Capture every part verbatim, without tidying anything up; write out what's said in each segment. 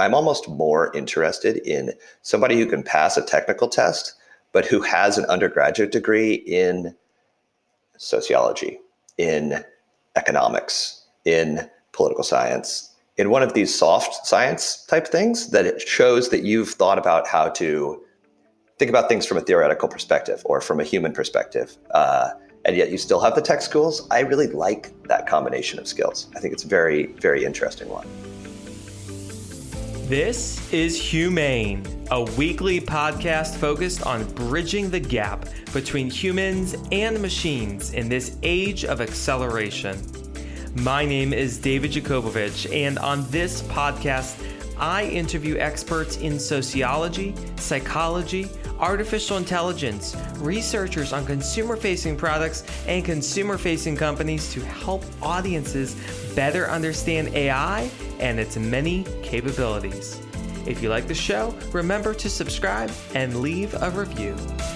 I'm almost more interested in somebody who can pass a technical test, but who has an undergraduate degree in sociology, in economics, in political science, in one of these soft science type things that it shows that you've thought about how to think about things from a theoretical perspective or from a human perspective. Uh, and yet you still have the tech skills. I really like that combination of skills. I think it's a very, very interesting one. This is Humane, a weekly podcast focused on bridging the gap between humans and machines in this age of acceleration. My name is David Jakobovich, and on this podcast, I interview experts in sociology, psychology, artificial intelligence, researchers on consumer-facing products and consumer-facing companies to help audiences better understand A I and its many capabilities. If you like the show, remember to subscribe and leave a review.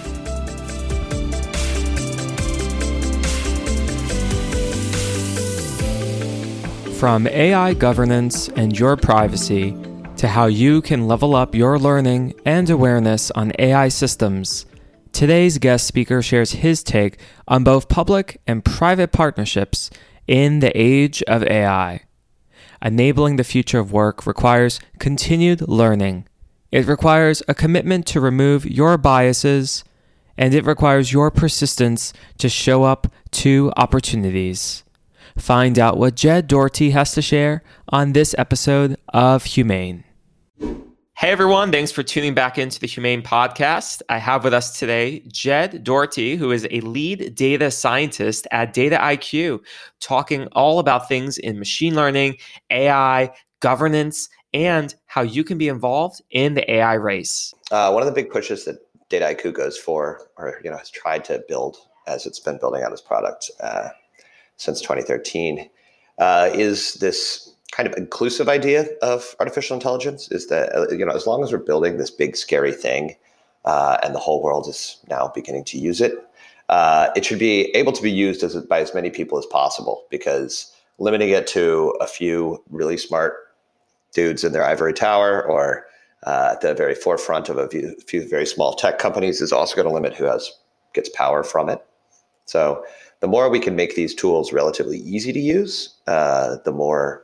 From A I governance and your privacy to how you can level up your learning and awareness on A I systems, today's guest speaker shares his take on both public and private partnerships in the age of A I. Enabling the future of work requires continued learning. It requires a commitment to remove your biases, and it requires your persistence to show up to opportunities. Find out what Jed Doherty has to share on this episode of Humane. Hey everyone, thanks for tuning back into the Humane podcast. I have with us today Jed Doherty, who is a lead data scientist at Dataiku, talking all about things in machine learning, A I, governance, and how you can be involved in the A I race. Uh, one of the big pushes that Dataiku goes for, or you know, has tried to build as it's been building out its product uh, since twenty thirteen, uh, is this kind of inclusive idea of artificial intelligence. Is that, you know, as long as we're building this big scary thing uh, and the whole world is now beginning to use it, uh, it should be able to be used as, by as many people as possible, because limiting it to a few really smart dudes in their ivory tower or uh, at the very forefront of a few, few very small tech companies is also going to limit who has gets power from it. So the more we can make these tools relatively easy to use, uh, the more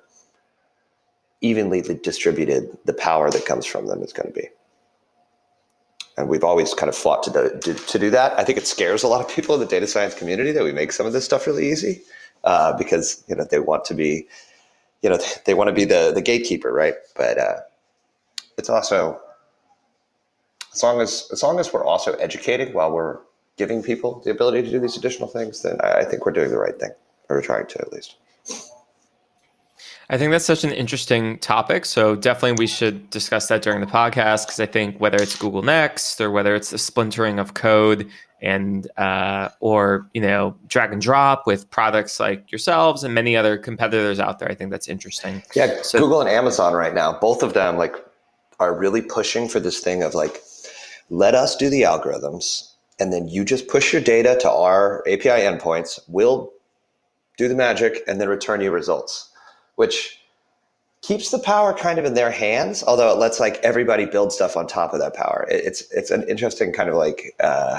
evenly distributed the power that comes from them is going to be. And we've always kind of fought to do, to, to do that. I think it scares a lot of people in the data science community that we make some of this stuff really easy uh, because, you know, they want to be, you know, they want to be the, the gatekeeper, right? But uh, it's also, as long as, as long as we're also educating while we're giving people the ability to do these additional things, then I think we're doing the right thing, or we're trying to at least. I think that's such an interesting topic. So definitely we should discuss that during the podcast, because I think whether it's Google Next or whether it's the splintering of code and uh, or, you know, drag and drop with products like yourselves and many other competitors out there, I think that's interesting. Yeah, so, Google and Amazon right now, both of them like are really pushing for this thing of like, let us do the algorithms and then you just push your data to our A P I endpoints. We'll do the magic and then return you results, which keeps the power kind of in their hands, although it lets like everybody build stuff on top of that power. It's it's an interesting kind of like uh,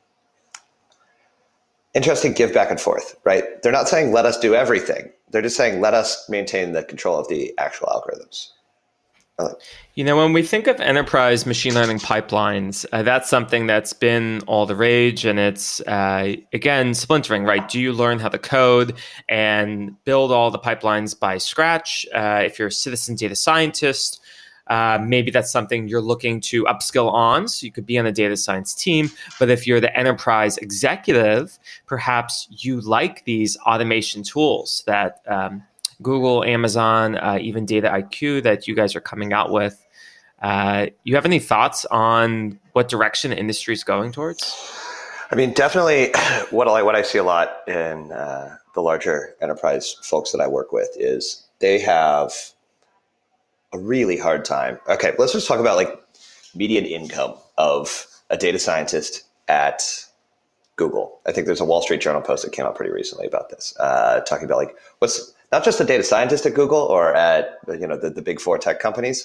interesting give back and forth, right? They're not saying let us do everything. They're just saying let us maintain the control of the actual algorithms. You know, when we think of enterprise machine learning pipelines, uh, that's something that's been all the rage. And it's, uh, again, splintering, right? Do you learn how to code and build all the pipelines by scratch? Uh, if you're a citizen data scientist, uh, maybe that's something you're looking to upskill on. So you could be on a data science team. But if you're the enterprise executive, perhaps you like these automation tools that um, Google, Amazon, uh, even Dataiku that you guys are coming out with. Uh, you have any thoughts on what direction the industry is going towards? I mean, definitely what I, what I see a lot in uh, the larger enterprise folks that I work with is they have a really hard time. Okay, let's just talk about like median income of a data scientist at Google. I think there's a Wall Street Journal post that came out pretty recently about this, uh, talking about like what's not just a data scientist at Google or at, you know, the, the big four tech companies,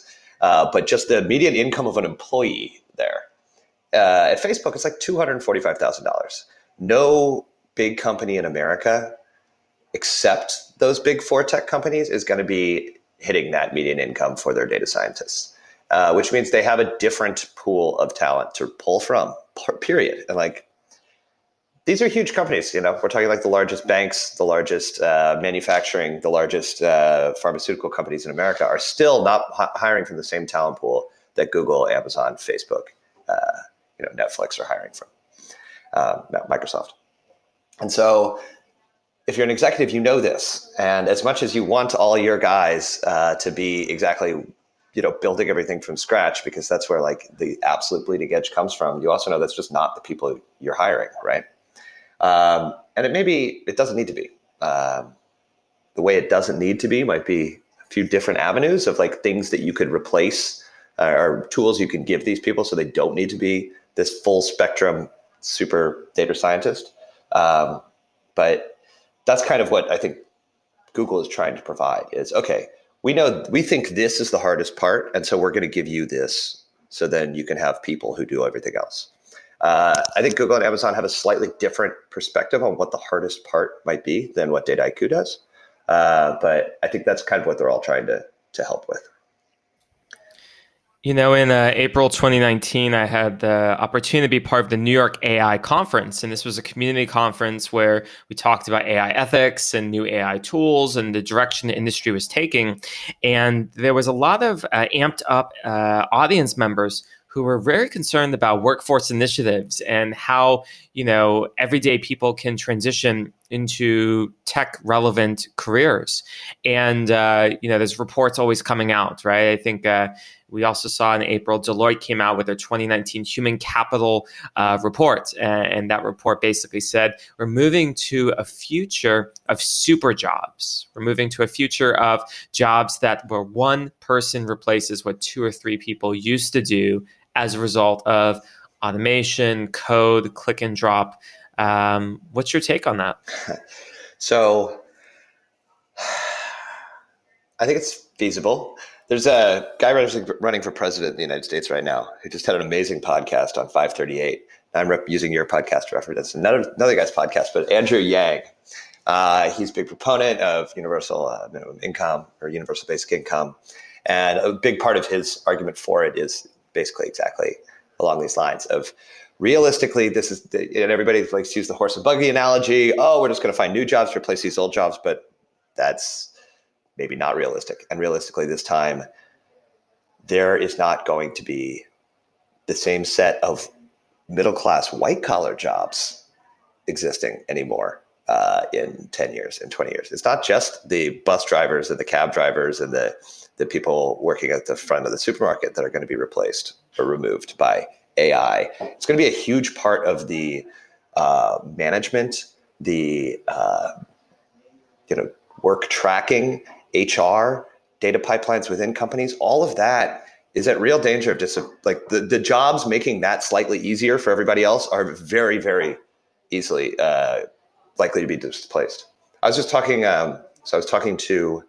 Uh, but just the median income of an employee there uh, at Facebook is like two hundred forty-five thousand dollars. No big company in America, except those big four tech companies, is going to be hitting that median income for their data scientists, uh, which means they have a different pool of talent to pull from, period. And like, these are huge companies. You know, we're talking like the largest banks, the largest uh, manufacturing, the largest uh, pharmaceutical companies in America are still not h- hiring from the same talent pool that Google, Amazon, Facebook, uh, you know, Netflix are hiring from, uh, Microsoft. And so if you're an executive, you know this. And as much as you want all your guys uh, to be exactly, you know, building everything from scratch, because that's where like the absolute bleeding edge comes from, you also know that's just not the people you're hiring, right? Um, and it maybe it doesn't need to be. Um, the way it doesn't need to be might be a few different avenues of like things that you could replace uh, or tools you can give these people so they don't need to be this full spectrum super data scientist. Um, but that's kind of what I think Google is trying to provide is, okay, we know, we think this is the hardest part. And so we're going to give you this. So then you can have people who do everything else. Uh, I think Google and Amazon have a slightly different perspective on what the hardest part might be than what Dataiku does. Uh, but I think that's kind of what they're all trying to, to help with. You know, in uh, April twenty nineteen, I had the opportunity to be part of the New York A I conference. And this was a community conference where we talked about A I ethics and new A I tools and the direction the industry was taking. And there was a lot of uh, amped up uh, audience members who were very concerned about workforce initiatives and how, you know, everyday people can transition into tech relevant careers. And, uh, you know, there's reports always coming out, right? I think uh, we also saw in April, Deloitte came out with their twenty nineteen human capital uh, report. And, and that report basically said, we're moving to a future of super jobs. We're moving to a future of jobs that where one person replaces what two or three people used to do as a result of automation, code, click and drop. Um, what's your take on that? So I think it's feasible. There's a guy running for president in the United States right now who just had an amazing podcast on five thirty-eight. I'm rep- using your podcast reference. Another, another guy's podcast, but Andrew Yang. Uh, he's a big proponent of universal uh, minimum income or universal basic income. And a big part of his argument for it is basically exactly along these lines of realistically, this is, the, and everybody likes to use the horse and buggy analogy. Oh, we're just going to find new jobs to replace these old jobs, but that's maybe not realistic. And realistically, this time, there is not going to be the same set of middle-class white-collar jobs existing anymore uh, in ten years, in twenty years. It's not just the bus drivers and the cab drivers and the the people working at the front of the supermarket that are going to be replaced or removed by A I. It's going to be a huge part of the uh, management, the uh, you know work tracking, H R, data pipelines within companies. All of that is at real danger of just like the, the jobs making that slightly easier for everybody else are very, very easily uh, likely to be displaced. I was just talking, um, so I was talking to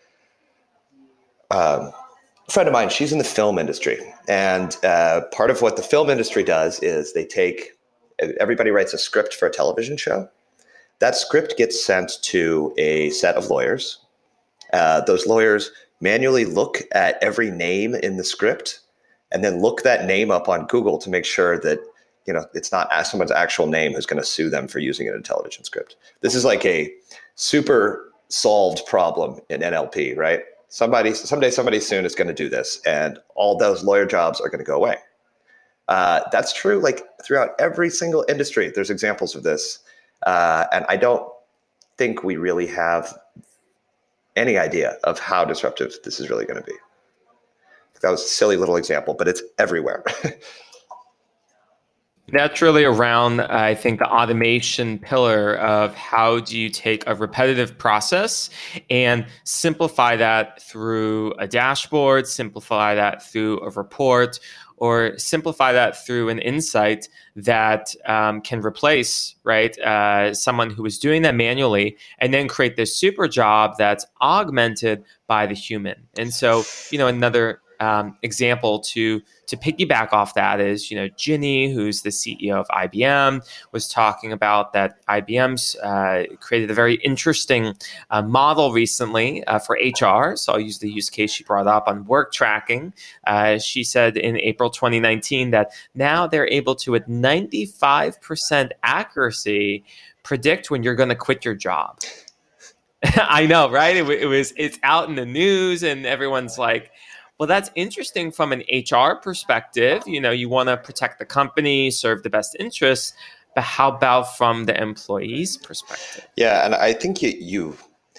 Um, a friend of mine, she's in the film industry. And uh, part of what the film industry does is they take, everybody writes a script for a television show. That script gets sent to a set of lawyers. Uh, those lawyers manually look at every name in the script and then look that name up on Google to make sure that, you know, it's not someone's actual name who's going to sue them for using it in a television script. This is like a super solved problem in N L P, right? Somebody, someday, somebody soon is going to do this, and all those lawyer jobs are going to go away. Uh, that's true, like throughout every single industry. There's examples of this, uh, and I don't think we really have any idea of how disruptive this is really going to be. That was a silly little example, but it's everywhere. That's really around, uh, I think, the automation pillar of how do you take a repetitive process and simplify that through a dashboard, simplify that through a report, or simplify that through an insight that um, can replace, right, uh, someone who is doing that manually, and then create this super job that's augmented by the human. And so, you know, another um, example to to piggyback off that is, you know, Ginny, who's the C E O of I B M, was talking about that I B M's uh, created a very interesting uh, model recently uh, for H R. So I'll use the use case she brought up on work tracking. Uh, she said in April twenty nineteen that now they're able to, with ninety-five percent accuracy, predict when you're going to quit your job. I know, right? It, it was, it's out in the news and everyone's like, well, that's interesting from an H R perspective. You know, you want to protect the company, serve the best interests, but how about from the employee's perspective? Yeah, and I think you you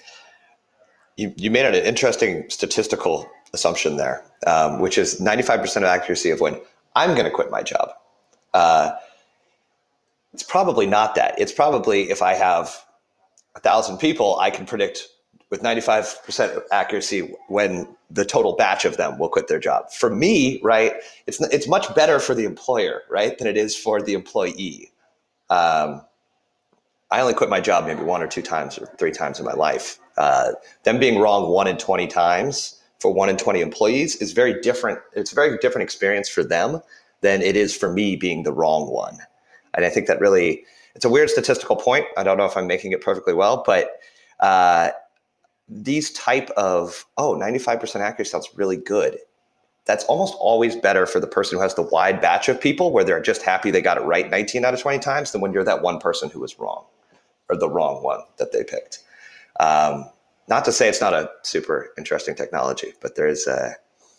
you, you made an interesting statistical assumption there, um, which is ninety-five percent of accuracy of when I'm going to quit my job. Uh, it's probably not that. It's probably if I have a thousand people, I can predict with ninety-five percent accuracy when the total batch of them will quit their job. For me, right, it's it's much better for the employer, right, than it is for the employee. Um, I only quit my job maybe one or two times or three times in my life. Uh, them being wrong one in twenty times for one in twenty employees is very different. It's a very different experience for them than it is for me being the wrong one. And I think that really, it's a weird statistical point. I don't know if I'm making it perfectly well, but uh, these type of, oh, ninety-five percent accuracy sounds really good. That's almost always better for the person who has the wide batch of people where they're just happy they got it right nineteen out of twenty times than when you're that one person who was wrong or the wrong one that they picked. Um, not to say it's not a super interesting technology, but there is a,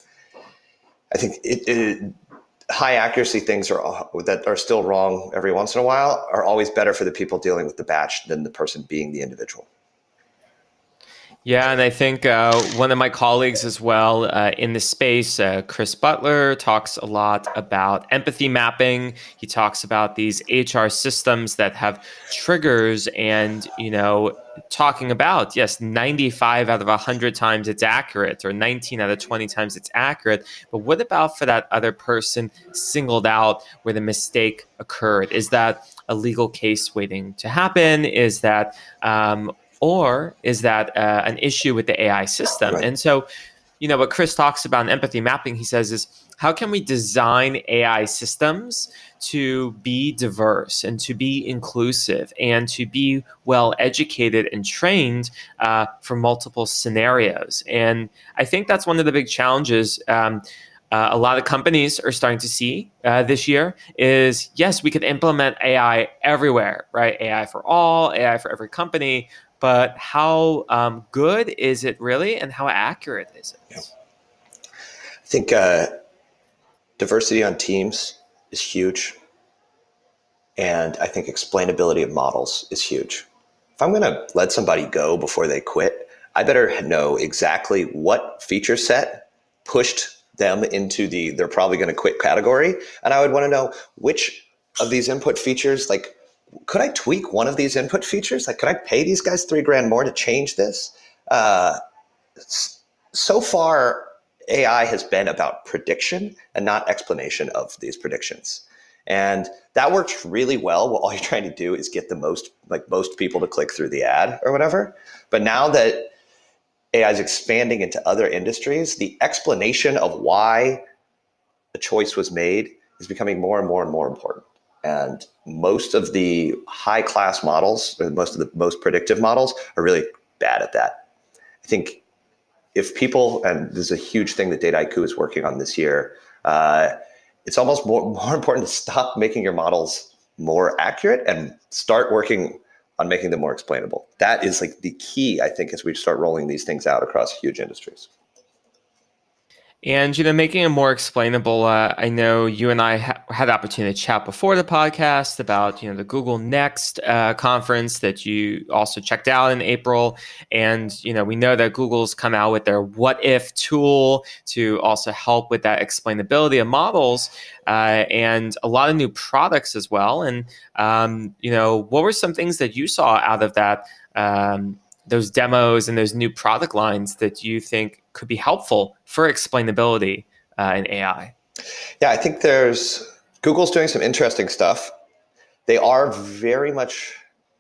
I think it, it, high accuracy things are that are still wrong every once in a while are always better for the people dealing with the batch than the person being the individual. Yeah, and I think uh, one of my colleagues as well uh, in the space, uh, Chris Butler, talks a lot about empathy mapping. He talks about these H R systems that have triggers and, you know, talking about, yes, ninety-five out of one hundred times it's accurate or nineteen out of twenty times it's accurate. But what about for that other person singled out where the mistake occurred? Is that a legal case waiting to happen? Is that... Um, Or is that uh, an issue with the A I system? Right. And so, you know, what Chris talks about in empathy mapping, he says is, how can we design A I systems to be diverse and to be inclusive and to be well educated and trained uh, for multiple scenarios? And I think that's one of the big challenges um, Uh, a lot of companies are starting to see uh, this year is, yes, we could implement A I everywhere, right? A I for all, A I for every company, but how um, good is it really and how accurate is it? Yeah. I think uh, diversity on teams is huge. And I think explainability of models is huge. If I'm going to let somebody go before they quit, I better know exactly what feature set pushed them into the they're probably going to quit category. And I would want to know which of these input features, like, could I tweak one of these input features? Like, could I pay these guys three grand more to change this? Uh, so far, A I has been about prediction and not explanation of these predictions. And that works really well. Well, all you're trying to do is get the most, like most people to click through the ad or whatever. But now that A I is expanding into other industries, the explanation of why a choice was made is becoming more and more and more important. And most of the high class models, or most of the most predictive models, are really bad at that. I think if people, and this is a huge thing that Dataiku is working on this year, uh, it's almost more, more important to stop making your models more accurate and start working on making them more explainable. That is like the key, I think, as we start rolling these things out across huge industries. And, you know, making it more explainable, uh, I know you and I ha- had the opportunity to chat before the podcast about, you know, the Google Next uh, conference that you also checked out in April. And, you know, we know that Google's come out with their What If tool to also help with that explainability of models uh, and a lot of new products as well. And, um, you know, what were some things that you saw out of that um those demos and those new product lines that you think could be helpful for explainability uh, in A I? Yeah, I think there's, Google's doing some interesting stuff. They are very much,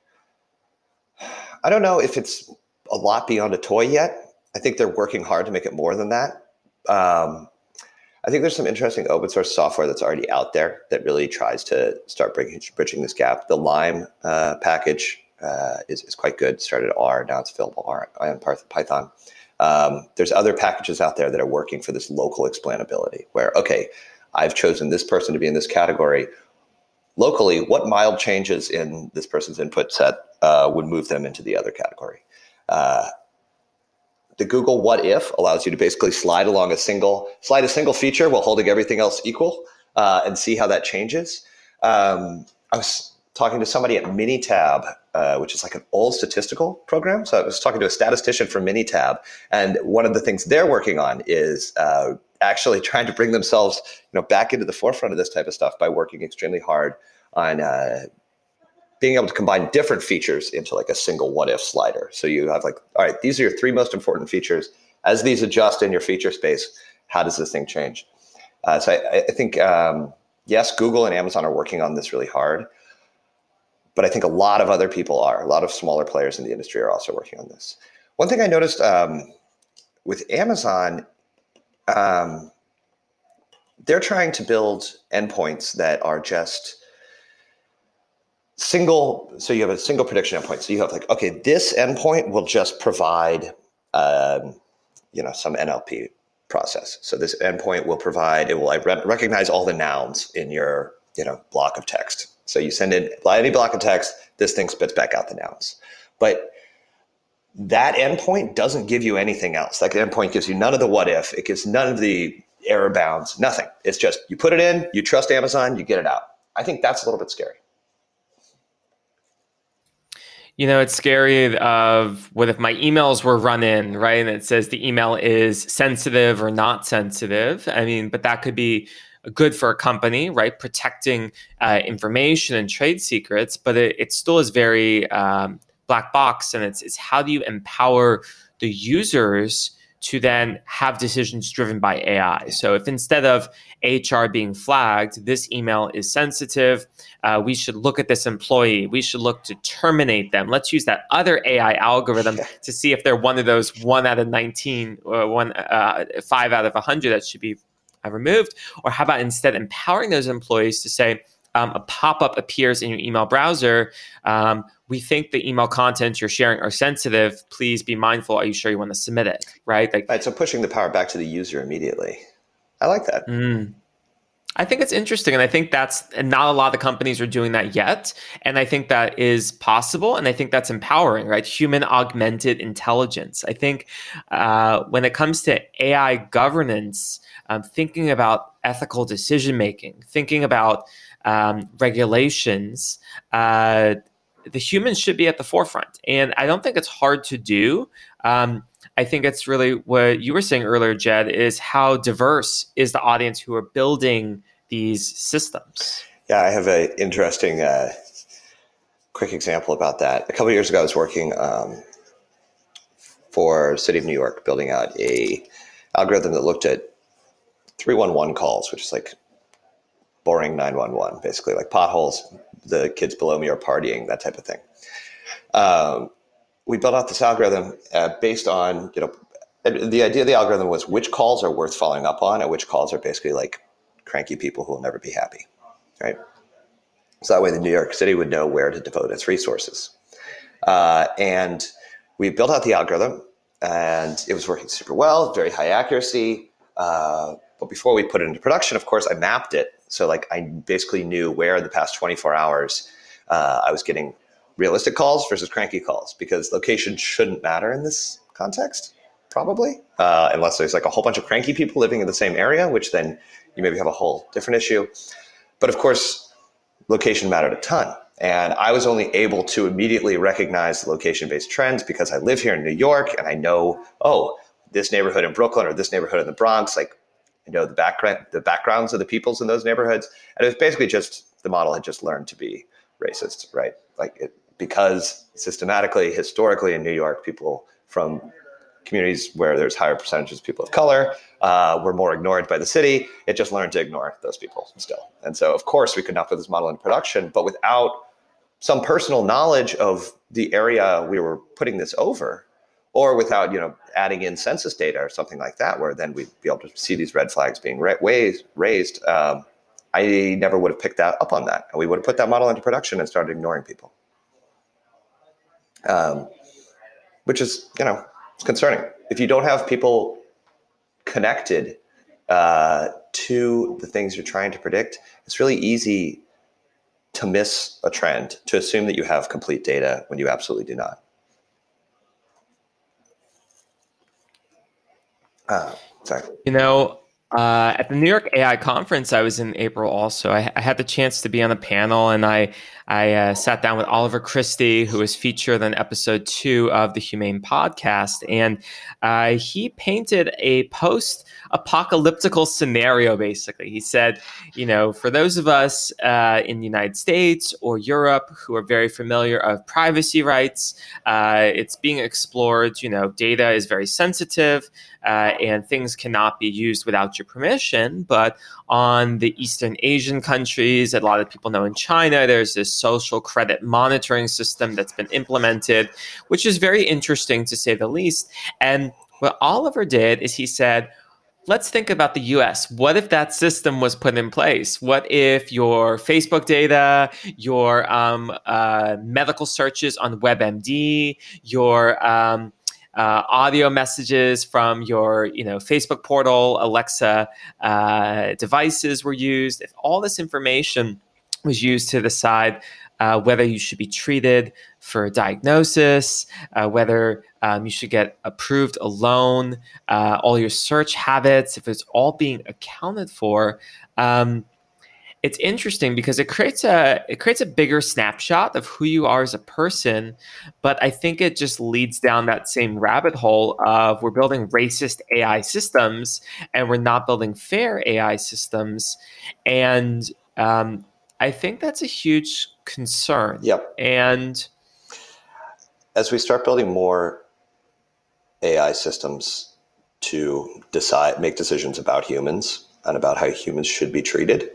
I don't know if it's a lot beyond a toy yet. I think they're working hard to make it more than that. Um, I think there's some interesting open source software that's already out there that really tries to start bridging, bridging this gap. The Lime uh, package uh, is, is quite good. Started R, now it's available R and Python. Um, there's other packages out there that are working for this local explainability where, okay, I've chosen this person to be in this category. Locally, what mild changes in this person's input set uh, would move them into the other category? Uh, the Google What If allows you to basically slide along a single, slide a single feature while holding everything else equal uh, and see how that changes. Um, I was talking to somebody at Minitab, uh, which is like an old statistical program. So I was talking to a statistician from Minitab, and one of the things they're working on is uh, actually trying to bring themselves, you know, back into the forefront of this type of stuff by working extremely hard on uh, being able to combine different features into like a single what if slider. So you have like, all right, these are your three most important features. As these adjust in your feature space, how does this thing change? Uh, so I, I think, um, yes, Google and Amazon are working on this really hard, but I think a lot of other people are. A lot of smaller players in the industry are also working on this. One thing I noticed um, with Amazon, um, they're trying to build endpoints that are just single. So you have a single prediction endpoint. So you have like, okay, this endpoint will just provide, um, you know, some N L P process. So this endpoint will provide, it will re- recognize all the nouns in your, you know, block of text. So you send in any block of text, this thing spits back out the nouns. But that endpoint doesn't give you anything else. That endpoint gives you none of the what if. It gives none of the error bounds, nothing. It's just you put it in, you trust Amazon, you get it out. I think that's a little bit scary. You know, it's scary of what if my emails were run in, right? And it says the email is sensitive or not sensitive. I mean, but that could be good for a company, right? Protecting uh, information and trade secrets, but it, it still is very um, black box. And it's, it's how do you empower the users to then have decisions driven by A I? So if instead of H R being flagged, this email is sensitive, uh, we should look at this employee, we should look to terminate them. Let's use that other A I algorithm to see if they're one of those one out of nineteen or one, uh, five out of one hundred that should be uh, removed. Or how about instead empowering those employees to say, Um, a pop-up appears in your email browser. Um, we think the email content you're sharing are sensitive. Please be mindful. Are you sure you want to submit it? Right? Like, right. So pushing the power back to the user immediately. I like that. Mm, I think it's interesting. And I think that's, and not a lot of companies are doing that yet. And I think that is possible. And I think that's empowering, right? Human augmented intelligence. I think uh, when it comes to A I governance, um, thinking about ethical decision-making, thinking about um, regulations, uh, the humans should be at the forefront. And I don't think it's hard to do. Um, I think it's really what you were saying earlier, Jed, is how diverse is the audience who are building these systems? Yeah, I have an interesting uh, quick example about that. A couple of years ago, I was working um, for City of New York, building out a algorithm that looked at three one one calls, which is like boring nine one one, basically like potholes, the kids below me are partying, that type of thing. Um, we built out this algorithm uh, based on, you know, the idea of the algorithm was which calls are worth following up on and which calls are basically like cranky people who will never be happy, right? So that way the New York City would know where to devote its resources. Uh, and we built out the algorithm and it was working super well, very high accuracy. Uh, but before we put it into production, of course, I mapped it. So like I basically knew where in the past twenty-four hours uh, I was getting realistic calls versus cranky calls, because location shouldn't matter in this context, probably, uh, unless there's like a whole bunch of cranky people living in the same area, which then you maybe have a whole different issue. But of course, location mattered a ton. And I was only able to immediately recognize the location-based trends because I live here in New York and I know, oh, this neighborhood in Brooklyn or this neighborhood in the Bronx, like I know the background, the backgrounds of the peoples in those neighborhoods. And it was basically just, the model had just learned to be racist, right? Like it, because systematically, historically in New York, people from communities where there's higher percentages of people of color uh, were more ignored by the city. It just learned to ignore those people still. And so, of course, we could not put this model into production, but without some personal knowledge of the area we were putting this over, or without, you know, adding in census data or something like that, where then we'd be able to see these red flags being ra- raised, raised um, I never would have picked that up on that. And we would have put that model into production and started ignoring people. Um, which is, you know, it's concerning. If you don't have people connected uh, to the things you're trying to predict, it's really easy to miss a trend, to assume that you have complete data when you absolutely do not. Uh, sorry. You know, uh, at the New York A I conference, I was in April also. I, I had the chance to be on a panel, and I I uh, sat down with Oliver Christie, who was featured on episode two of the Humane podcast, and uh, he painted a post-apocalyptical scenario. Basically, he said, you know, for those of us uh, in the United States or Europe who are very familiar of privacy rights, uh, it's being explored. You know, data is very sensitive. Uh, and things cannot be used without your permission. But on the Eastern Asian countries, a lot of people know in China, there's this social credit monitoring system that's been implemented, which is very interesting to say the least. And what Oliver did is he said, let's think about the U S. What if that system was put in place? What if your Facebook data, your um, uh, medical searches on WebMD, your um, Uh, audio messages from your, you know, Facebook portal, Alexa uh, devices were used. If all this information was used to decide uh, whether you should be treated for a diagnosis, uh, whether um, you should get approved a loan, uh, all your search habits, if it's all being accounted for, um, it's interesting because it creates a it creates a bigger snapshot of who you are as a person, but I think it just leads down that same rabbit hole of we're building racist A I systems and we're not building fair A I systems, and um, I think that's a huge concern. Yep. And as we start building more A I systems to decide, make decisions about humans and about how humans should be treated,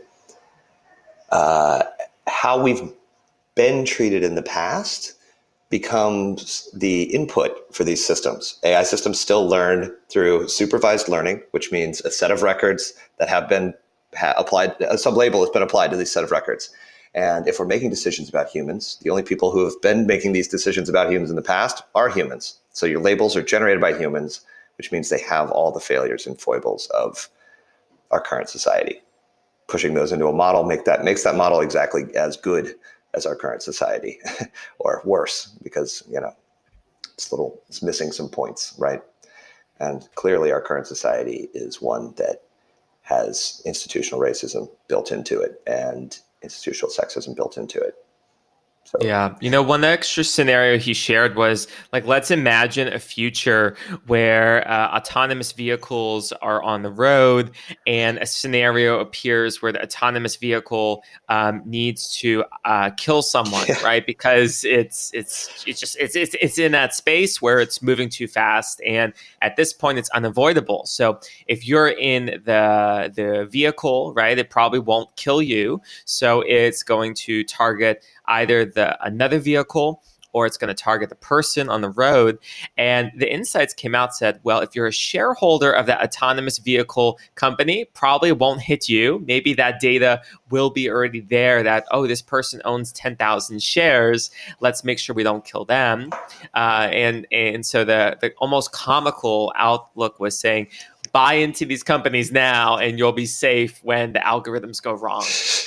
Uh, how we've been treated in the past becomes the input for these systems. A I systems still learn through supervised learning, which means a set of records that have been ha- applied, a sublabel has been applied to these set of records. And if we're making decisions about humans, the only people who have been making these decisions about humans in the past are humans. So your labels are generated by humans, which means they have all the failures and foibles of our current society. Pushing those into a model make that makes that model exactly as good as our current society, or worse, because, you know, it's little it's missing some points, right? And clearly, our current society is one that has institutional racism built into it and institutional sexism built into it. So. Yeah. You know, one extra scenario he shared was like, let's imagine a future where uh, autonomous vehicles are on the road and a scenario appears where the autonomous vehicle um, needs to uh, kill someone, yeah. right? Because it's, it's, it's just, it's, it's, it's in that space where it's moving too fast. And at this point, it's unavoidable. So if you're in the, the vehicle, right, it probably won't kill you. So it's going to target either the another vehicle or it's going to target the person on the road. And the insights came out, said, well, if you're a shareholder of that autonomous vehicle company, probably won't hit you. Maybe that data will be already there that, oh, this person owns ten thousand shares. Let's make sure we don't kill them. Uh, and, and so the, the almost comical outlook was saying, buy into these companies now and you'll be safe when the algorithms go wrong.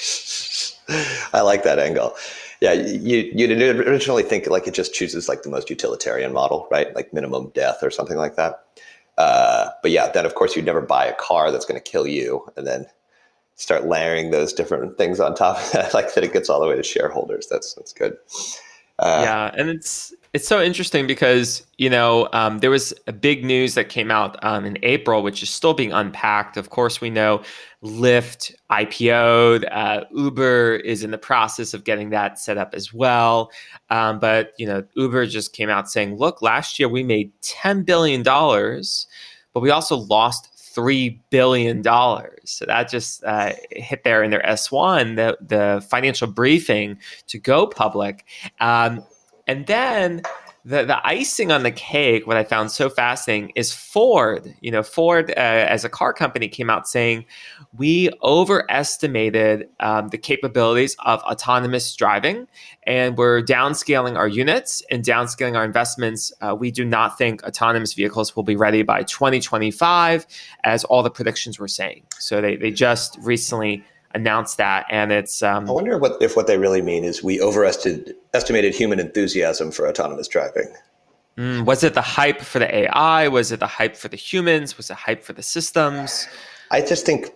I like that angle. Yeah, you you'd originally think like it just chooses like the most utilitarian model, right? Like minimum death or something like that. Uh, but yeah, then of course you'd never buy a car that's going to kill you, and then start layering those different things on top of that, like that it gets all the way to shareholders. That's that's good. Uh, yeah, and it's it's so interesting because, you know, um, there was a big news that came out um, in April, which is still being unpacked. Of course, we know Lyft I P O'd. Uh, Uber is in the process of getting that set up as well. Um, but, you know, Uber just came out saying, look, last year we made ten billion dollars, but we also lost three billion dollars. So that just uh, hit there in their S one, the, the financial briefing to go public. Um, and then The the icing on the cake, what I found so fascinating is Ford. You know, Ford uh, as a car company came out saying we overestimated um, the capabilities of autonomous driving, and we're downscaling our units and downscaling our investments. Uh, we do not think autonomous vehicles will be ready by twenty twenty-five, as all the predictions were saying. So they they just recently announced that, and it's. Um, I wonder what if what they really mean is we overestimated estimated human enthusiasm for autonomous driving. mm, was it the hype for the A I? Was it the hype for the humans? Was it hype for the systems? I just think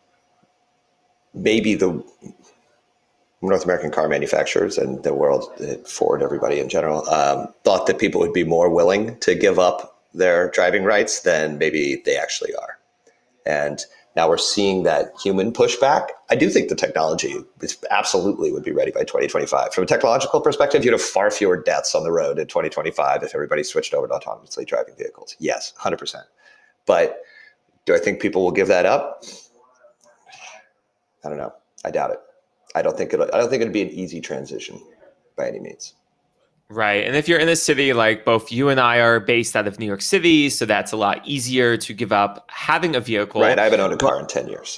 maybe the North American car manufacturers and the world, Ford, everybody in general, um, thought that people would be more willing to give up their driving rights than maybe they actually are. And now we're seeing that human pushback. I do think the technology is absolutely would be ready by twenty twenty-five. From a technological perspective, you'd have far fewer deaths on the road in twenty twenty-five if everybody switched over to autonomously driving vehicles. Yes, one hundred percent. But do I think people will give that up? I don't know. I doubt it. I don't think it'll, I don't think it'd be an easy transition by any means. Right. And if you're in a city like both you and I are based out of New York City, so that's a lot easier to give up having a vehicle. Right. I haven't owned a car in ten years.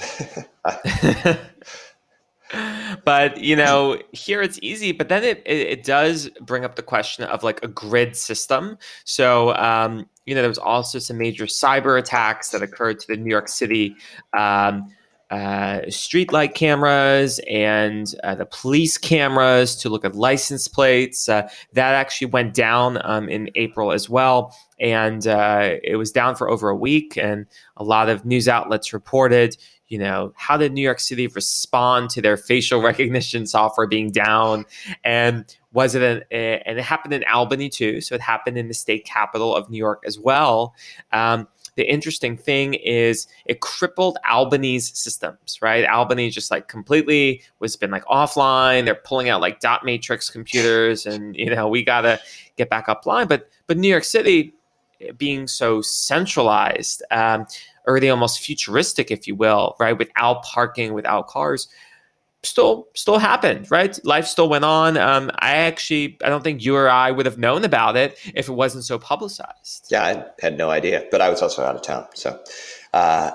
But, you know, here it's easy, but then it, it, it does bring up the question of like a grid system. So, um, you know, there was also some major cyber attacks that occurred to the New York City um, uh, streetlight cameras and uh, the police cameras to look at license plates. Uh, that actually went down um, in April as well. And uh, it was down for over a week. And a lot of news outlets reported, you know, how did New York City respond to their facial recognition software being down? And was it, an, a, and it happened in Albany too. So it happened in the state capital of New York as well. Um, The interesting thing is it crippled Albany's systems, right? Albany just like completely was been like offline. They're pulling out like dot matrix computers and, you know, we got to get back upline. But, but New York City being so centralized, um, or the almost futuristic, if you will, right? Without parking, without cars, still still happened, right? Life still went on. Um, I actually, I don't think you or I would have known about it if it wasn't so publicized. Yeah, I had no idea, but I was also out of town. So, uh,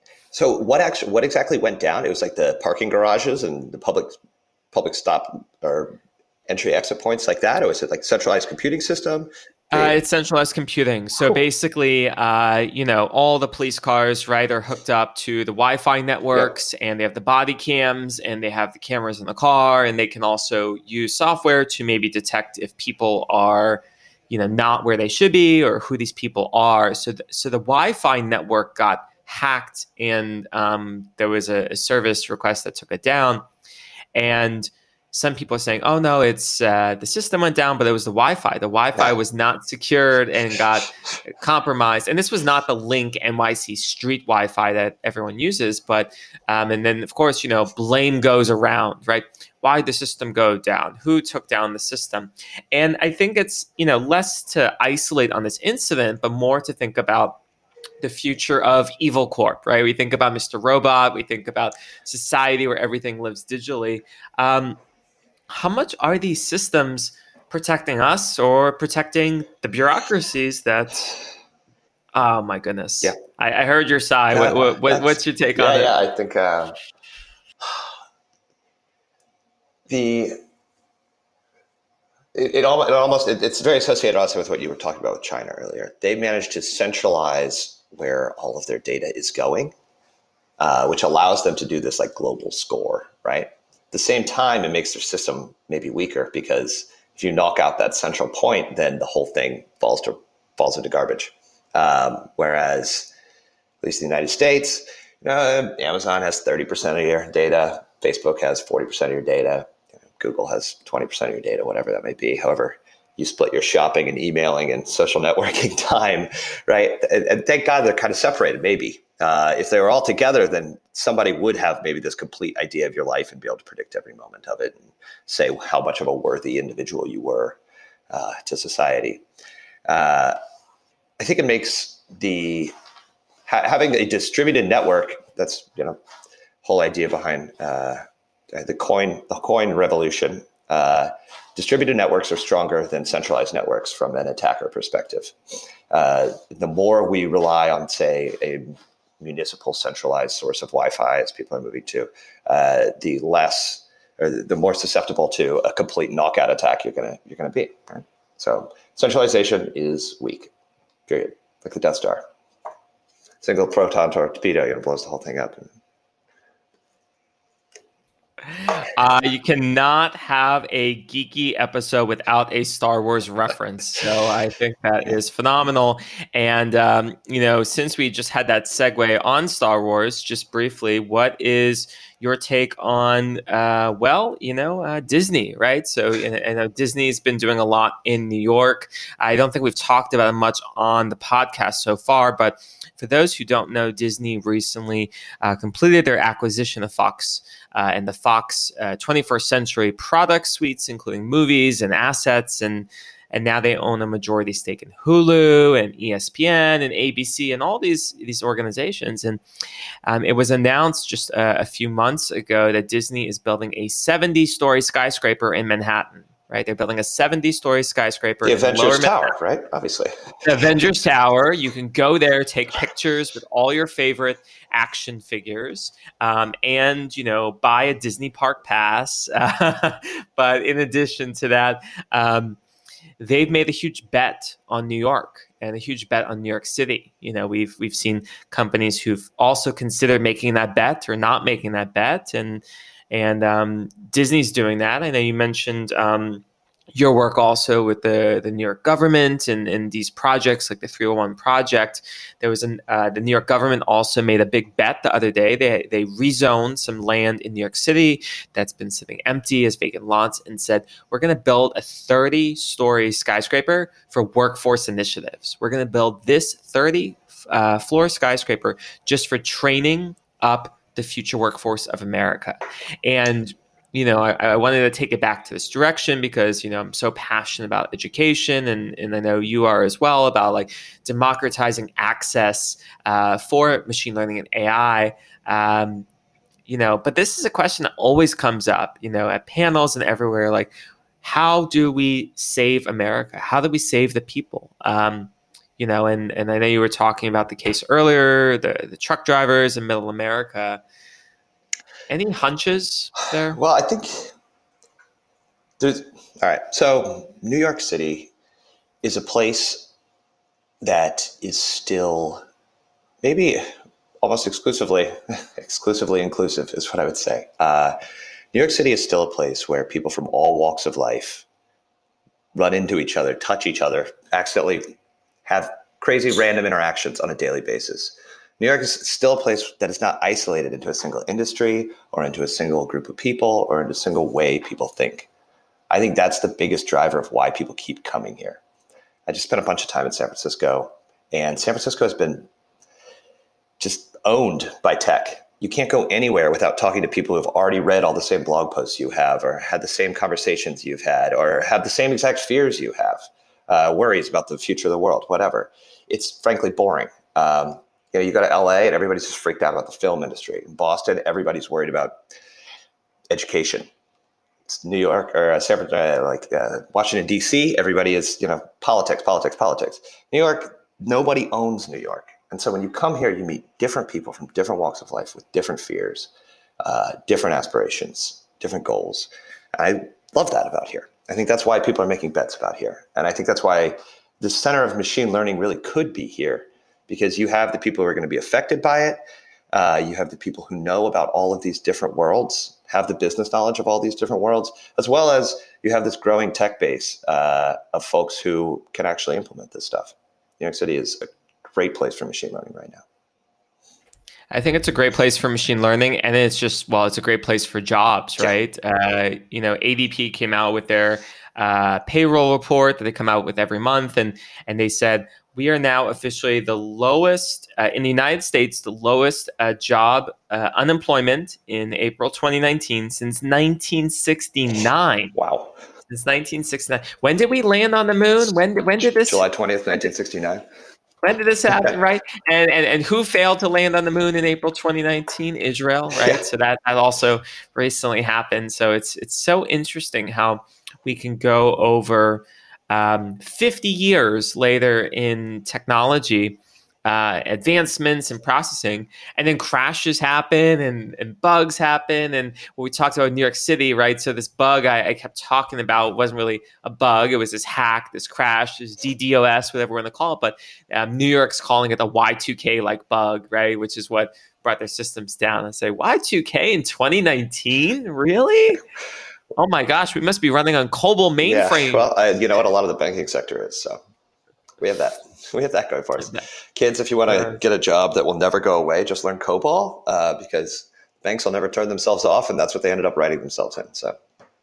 so what actually, what exactly went down? It was like the parking garages and the public public stop or entry exit points like that, or was it like centralized computing system? Uh, it's centralized computing. So cool. basically, uh, you know, all the police cars, right, are hooked up to the Wi-Fi networks, yep. and they have the body cams, and they have the cameras in the car, and they can also use software to maybe detect if people are, you know, not where they should be or who these people are. So, th- so the Wi-Fi network got hacked, and um, there was a, a service request that took it down, and some people are saying, oh, no, it's uh, the system went down, but it was the Wi-Fi. The Wi-Fi yeah. was not secured and got compromised. And this was not the Link N Y C street Wi-Fi that everyone uses. But um, and then, of course, you know, blame goes around, right? Why did the system go down? Who took down the system? And I think it's, you know, less to isolate on this incident, but more to think about the future of Evil Corp, right? We think about Mister Robot. We think about society where everything lives digitally. Um, How much are these systems protecting us or protecting the bureaucracies that, oh my goodness. Yeah. I, I heard your sigh. Yeah, what, what, what's your take yeah, on it? Yeah, I think uh, the, it, it, almost, it almost, it, it's very associated also with what you were talking about with China earlier. They managed to centralize where all of their data is going, uh, which allows them to do this like global score, right? At the same time, it makes their system maybe weaker because if you knock out that central point, then the whole thing falls to falls into garbage. Um, whereas, at least in the United States, you know, Amazon has thirty percent of your data, Facebook has forty percent of your data, Google has twenty percent of your data, whatever that may be. However, you split your shopping and emailing and social networking time, right? And, and thank God they're kind of separated, maybe. Uh, if they were all together, then somebody would have maybe this complete idea of your life and be able to predict every moment of it and say how much of a worthy individual you were uh, to society. Uh, I think it makes the ha- having a distributed network. That's you know whole idea behind uh, the coin the coin revolution. Uh, distributed networks are stronger than centralized networks from an attacker perspective. Uh, the more we rely on, say, a municipal centralized source of Wi-Fi, as people are moving to, uh, the less or the more susceptible to a complete knockout attack you're gonna you're gonna be. Right? So centralization is weak. Period. Like the Death Star, single proton torpedo, you know, blows the whole thing up. Uh, you cannot have a geeky episode without a Star Wars reference. So I think that is phenomenal. And, um, you know, since we just had that segue on Star Wars, just briefly, what is your take on, uh, well, you know, uh, Disney, right? So and, and uh, Disney's been doing a lot in New York. I don't think we've talked about it much on the podcast so far, but for those who don't know, Disney recently uh, completed their acquisition of Fox uh, and the Fox uh, twenty-first Century product suites, including movies and assets. And and now they own a majority stake in Hulu and E S P N and A B C and all these, these organizations. And um, it was announced just uh, a few months ago that Disney is building a seventy-story skyscraper in Manhattan. Right, they're building a seventy-story skyscraper. The Avengers Tower, right? Obviously. The Avengers Tower. You can go there, take pictures with all your favorite action figures, um, and, you know, buy a Disney Park pass. But in addition to that, um, they've made a huge bet on New York and a huge bet on New York City. You know, we've we've seen companies who've also considered making that bet or not making that bet, and And um, Disney's doing that. I know you mentioned um, your work also with the, the New York government and, and these projects like the three oh one project. There was an uh, the New York government also made a big bet the other day. They they rezoned some land in New York City that's been sitting empty as vacant lots and said, we're going to build a thirty-story skyscraper for workforce initiatives. We're going to build this thirty-floor uh, skyscraper just for training up the future workforce of America. And, you know, I, I wanted to take it back to this direction because, you know, I'm so passionate about education and, and I know you are as well, about like democratizing access uh, for machine learning and A I. Um, you know, but this is a question that always comes up, you know, at panels and everywhere, like, how do we save America? How do we save the people? Um, You know, and, and I know you were talking about the case earlier, the, the truck drivers in middle America. Any hunches there? Well, I think there's, all right. So New York City is a place that is still maybe almost exclusively, exclusively inclusive is what I would say. Uh, New York City is still a place where people from all walks of life run into each other, touch each other, accidentally have crazy random interactions on a daily basis. New York is still a place that is not isolated into a single industry or into a single group of people or into a single way people think. I think that's the biggest driver of why people keep coming here. I just spent a bunch of time in San Francisco, and San Francisco has been just owned by tech. You can't go anywhere without talking to people who have already read all the same blog posts you have, or had the same conversations you've had, or have the same exact fears you have, uh, worries about the future of the world, whatever. It's frankly boring. Um, you know, you go to L A and everybody's just freaked out about the film industry. In Boston, everybody's worried about education. It's New York or uh, San Francisco, uh, like uh, Washington, D C, everybody is, you know, politics, politics, politics. New York, nobody owns New York. And so when you come here, you meet different people from different walks of life with different fears, uh, different aspirations, different goals. And I love that about here. I think that's why people are making bets about here. And I think that's why the center of machine learning really could be here, because you have the people who are going to be affected by it. Uh, you have the people who know about all of these different worlds, have the business knowledge of all these different worlds, as well as you have this growing tech base uh, of folks who can actually implement this stuff. New York City is a great place for machine learning right now. I think it's a great place for machine learning, and it's just, well, it's a great place for jobs, yeah. right? Uh, you know, A D P came out with their uh, payroll report that they come out with every month, and and they said, we are now officially the lowest, uh, in the United States, the lowest uh, job uh, unemployment in April twenty nineteen since nineteen sixty-nine. Wow. Since nineteen sixty-nine. When did we land on the moon? When, when did this? July twentieth, nineteen sixty-nine. When did this happen, right? And, and and who failed to land on the moon in April twenty nineteen? Israel, right? Yeah. So that, that also recently happened. So it's it's so interesting how we can go over um, fifty years later in technology uh, advancements and processing, and then crashes happen and, and bugs happen. And what we talked about in New York City, right? So this bug I, I kept talking about wasn't really a bug. It was this hack, this crash, this DDoS, whatever we're going to call it. But um, New York's calling it the Y two K like bug, right? Which is what brought their systems down. I say, Y two K in twenty nineteen? Really? Oh my gosh, we must be running on COBOL mainframe. Yeah, well, I, you know what? A lot of the banking sector is, so we have that. We have that going for us. Kids, if you want to get a job that will never go away, just learn COBOL uh, because banks will never turn themselves off, and that's what they ended up writing themselves in. So,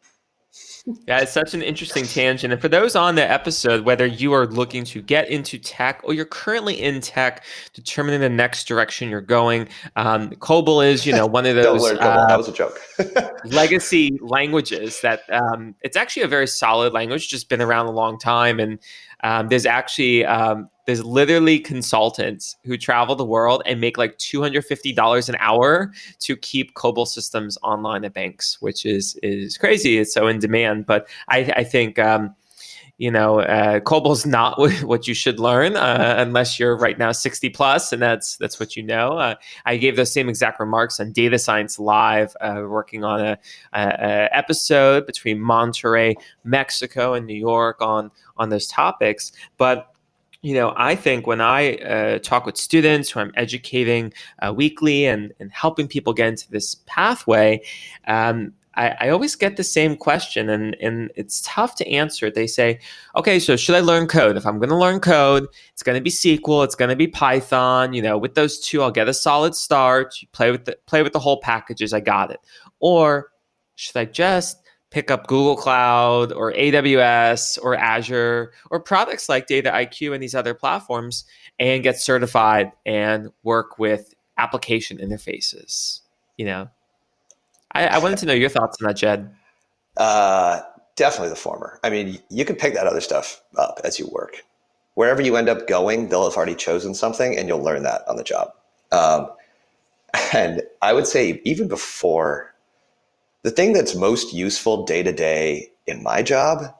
yeah, it's such an interesting tangent. And for those on the episode, whether you are looking to get into tech or you're currently in tech, determining the next direction you're going, um, COBOL is, you know, one of those. Don't learn COBOL. Uh, that was a joke. legacy languages that um, it's actually a very solid language, just been around a long time, and um, there's actually um, there's literally consultants who travel the world and make like two hundred fifty dollars an hour to keep COBOL systems online at banks, which is is crazy. It's so in demand. But I, I think, um, you know, uh, COBOL's not what you should learn uh, unless you're right now sixty plus, and that's that's what you know. Uh, I gave those same exact remarks on Data Science Live, uh, working on a, a, a episode between Monterrey, Mexico, and New York on on those topics. But you know, I think when I uh, talk with students who I'm educating uh, weekly and, and helping people get into this pathway, um, I, I always get the same question, and, and it's tough to answer. They say, okay, so should I learn code? If I'm going to learn code, it's going to be S Q L, it's going to be Python. You know, with those two, I'll get a solid start. You play with the, play with the whole packages, I got it. Or should I just pick up Google Cloud or A W S or Azure or products like Dataiku and these other platforms and get certified and work with application interfaces? You know, I, I wanted to know your thoughts on that, Jed. Uh, definitely the former. I mean, you can pick that other stuff up as you work. Wherever you end up going, they'll have already chosen something and you'll learn that on the job. Um, and I would say even before, the thing that's most useful day to day in my job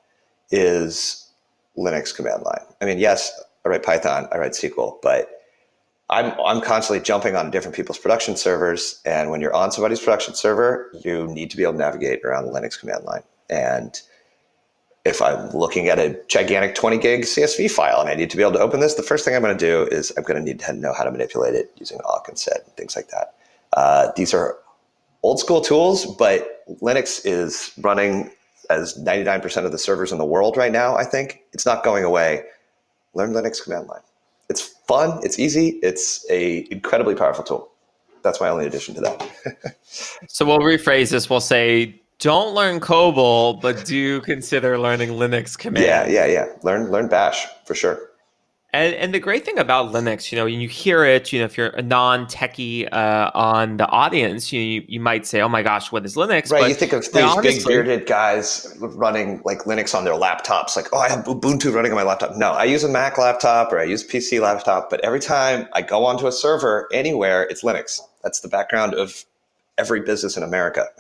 is Linux command line. I mean, yes, I write Python, I write S Q L, but I'm I'm constantly jumping on different people's production servers. And when you're on somebody's production server, you need to be able to navigate around the Linux command line. And if I'm looking at a gigantic twenty gig C S V file and I need to be able to open this, the first thing I'm going to do is I'm going to need to know how to manipulate it using awk and set and things like that. Uh, these are old school tools, but Linux is running as ninety-nine percent of the servers in the world right now, I think. It's not going away. Learn Linux command line. It's fun, it's easy, it's a incredibly powerful tool. That's my only addition to that. So we'll rephrase this. We'll say, don't learn COBOL, but do consider learning Linux command. Yeah, yeah, yeah. Learn learn Bash for sure. And and the great thing about Linux, you know, when you hear it, you know, if you're a non-techie uh, on the audience, you, you you might say, "Oh my gosh, what is Linux?" Right. But you think of these honestly, big bearded guys running like Linux on their laptops, like, "Oh, I have Ubuntu running on my laptop." No, I use a Mac laptop or I use a P C laptop, but every time I go onto a server anywhere, it's Linux. That's the background of every business in America.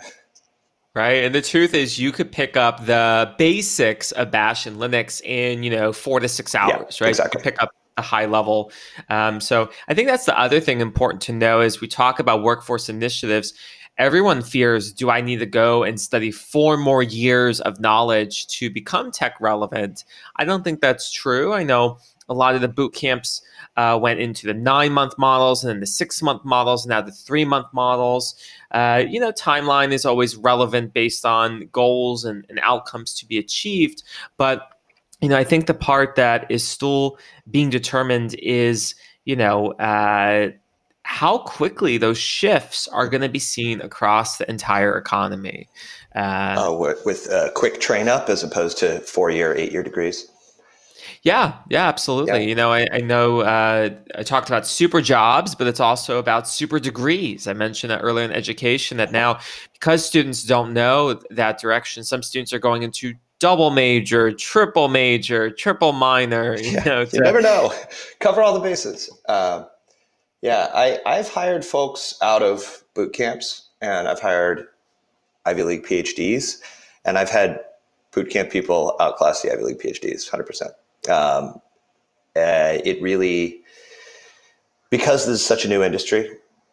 Right. And the truth is you could pick up the basics of Bash and Linux in, you know, four to six hours, yeah, right? Exactly. You could pick up a high level. Um, so I think that's the other thing important to know is we talk about workforce initiatives. Everyone fears, do I need to go and study four more years of knowledge to become tech relevant? I don't think that's true. I know a lot of the boot camps uh, went into the nine-month models and then the six-month models, and now the three-month models. Uh, you know, timeline is always relevant based on goals and, and outcomes to be achieved. But, you know, I think the part that is still being determined is, you know, uh, how quickly those shifts are going to be seen across the entire economy. Uh, oh, with, with uh, quick train up as opposed to four-year, eight-year degrees. Yeah, yeah, absolutely. Yeah. You know, I, I know uh, I talked about super jobs, but it's also about super degrees. I mentioned that earlier in education that now, because students don't know that direction, some students are going into double major, triple major, triple minor, you Yeah, know, you to, never know. Cover all the bases. Um, yeah, I, I've hired folks out of boot camps, and I've hired Ivy League PhDs, and I've had boot camp people outclass the Ivy League PhDs, one hundred percent. Um, uh, it really, because this is such a new industry,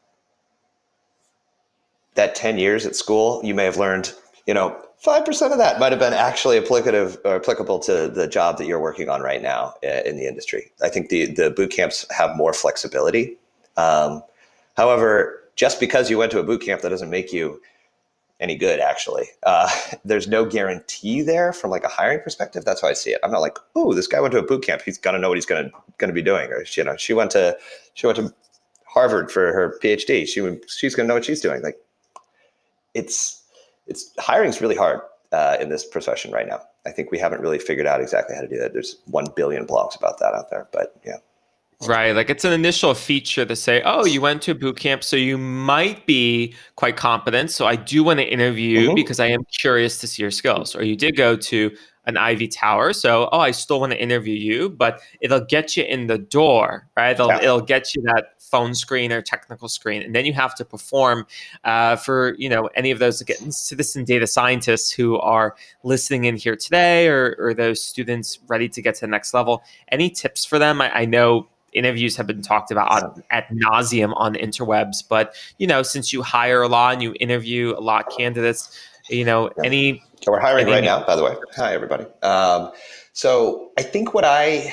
that ten years at school, you may have learned, you know, five percent of that might have been actually applicative or applicable to the job that you're working on right now in the industry. I think the, the boot camps have more flexibility. Um, however, just because you went to a boot camp, that doesn't make you any good, actually. Uh, there's no guarantee there from like a hiring perspective. That's how I see it. I'm not like, oh, this guy went to a boot camp. He's got to know what he's going to going to be doing. Or, you know, she went to she went to Harvard for her PhD. She she's going to know what she's doing. Like, it's it's hiring is really hard uh, in this profession right now. I think we haven't really figured out exactly how to do that. There's one billion blogs about that out there, but yeah. Right. Like it's an initial feature to say, oh, you went to a boot camp, so you might be quite competent. So I do want to interview you Mm-hmm. because I am curious to see your skills. Or you did go to an Ivy Tower. So, oh, I still want to interview you, but it'll get you in the door, right? It'll, Yeah. it'll get you that phone screen or technical screen. And then you have to perform uh, for, you know, any of those citizen data scientists who are listening in here today, or, or those students ready to get to the next level. Any tips for them? I, I know interviews have been talked about ad nauseum on the interwebs, but, you know, since you hire a lot and you interview a lot of candidates, you know, Yeah. any... So we're hiring any, right now, by the way. Hi, everybody. Um, so I think what I...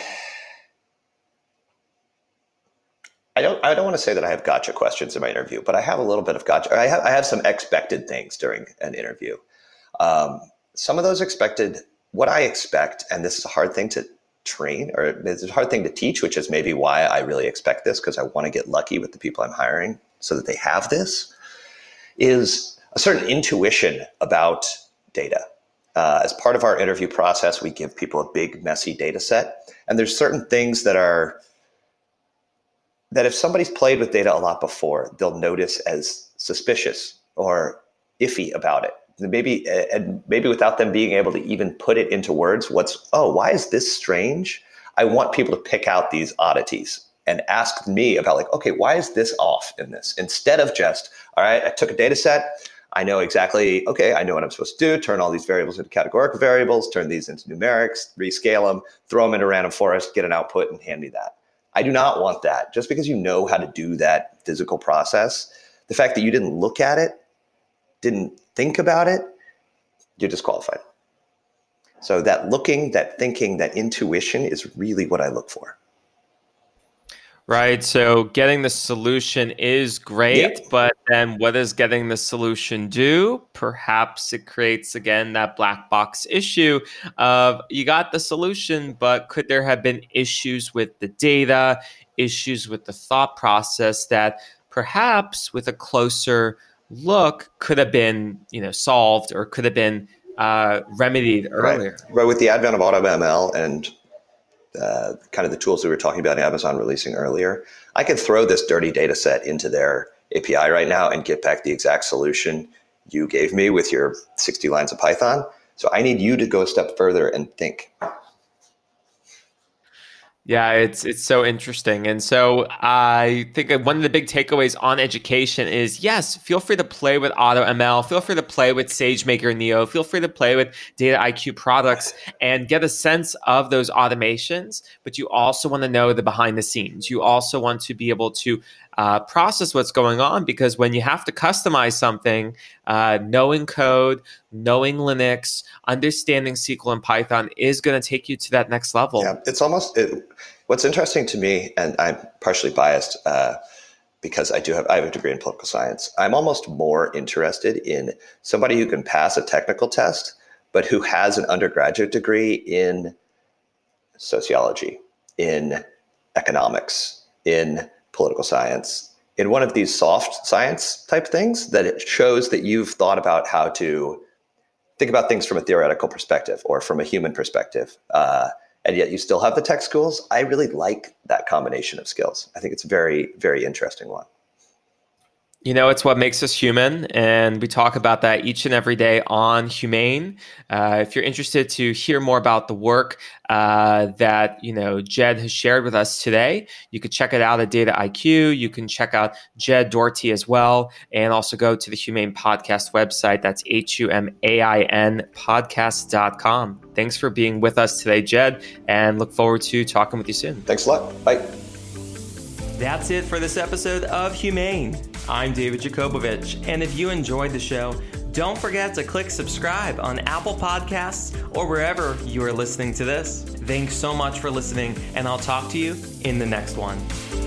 I don't I don't want to say that I have gotcha questions in my interview, but I have a little bit of gotcha. I have, I have some expected things during an interview. Um, some of those expected, what I expect, and this is a hard thing to train, or it's a hard thing to teach, which is maybe why I really expect this, because I want to get lucky with the people I'm hiring so that they have this, is a certain intuition about data. Uh, as part of our interview process, we give people a big, messy data set, and there's certain things that are that if somebody's played with data a lot before, they'll notice as suspicious or iffy about it. Maybe, and maybe without them being able to even put it into words, what's, oh, why is this strange? I want people to pick out these oddities and ask me about like, okay, why is this off in this? Instead of just, all right, I took a data set. I know exactly, okay, I know what I'm supposed to do, turn all these variables into categorical variables, turn these into numerics, rescale them, throw them into random forest, get an output and hand me that. I do not want that. Just because you know how to do that physical process, the fact that you didn't look at it, didn't think about it, you're disqualified. So that looking, that thinking, that intuition is really what I look for. Right. So getting the solution is great, Yeah. but then what does getting the solution do? Perhaps it creates, again, that black box issue of you got the solution, but could there have been issues with the data, issues with the thought process that perhaps with a closer look could have been, you know, solved or could have been uh, remedied earlier? Right. But with the advent of AutoML and Uh, kind of the tools we were talking about Amazon releasing earlier, I could throw this dirty data set into their A P I right now and get back the exact solution you gave me with your sixty lines of Python. So I need you to go a step further and think. Yeah, it's it's so interesting. And so I think one of the big takeaways on education is, yes, feel free to play with AutoML, feel free to play with SageMaker Neo, feel free to play with Dataiku products and get a sense of those automations, but you also want to know the behind the scenes. You also want to be able to uh, process what's going on, because when you have to customize something, uh, knowing code, knowing Linux, understanding S Q L and Python is going to take you to that next level. Yeah, it's almost, it, what's interesting to me, and I'm partially biased uh, because I do have, I have a degree in political science. I'm almost more interested in somebody who can pass a technical test, but who has an undergraduate degree in sociology, in economics, in political science, in one of these soft science type things that it shows that you've thought about how to think about things from a theoretical perspective or from a human perspective. Uh, and yet you still have the tech skills. I really like that combination of skills. I think it's a very, very interesting one. You know, it's what makes us human, and we talk about that each and every day on Humane. Uh, if you're interested to hear more about the work uh, that, you know, Jed has shared with us today, you could check it out at Data I Q. You can check out Jed Doherty as well, and also go to the Humane Podcast website. That's H U M A I N podcast dot com. Thanks for being with us today, Jed, and look forward to talking with you soon. Thanks a lot. Bye. That's it for this episode of Humane. I'm David Jakobovich, and if you enjoyed the show, don't forget to click subscribe on Apple Podcasts or wherever you are listening to this. Thanks so much for listening, and I'll talk to you in the next one.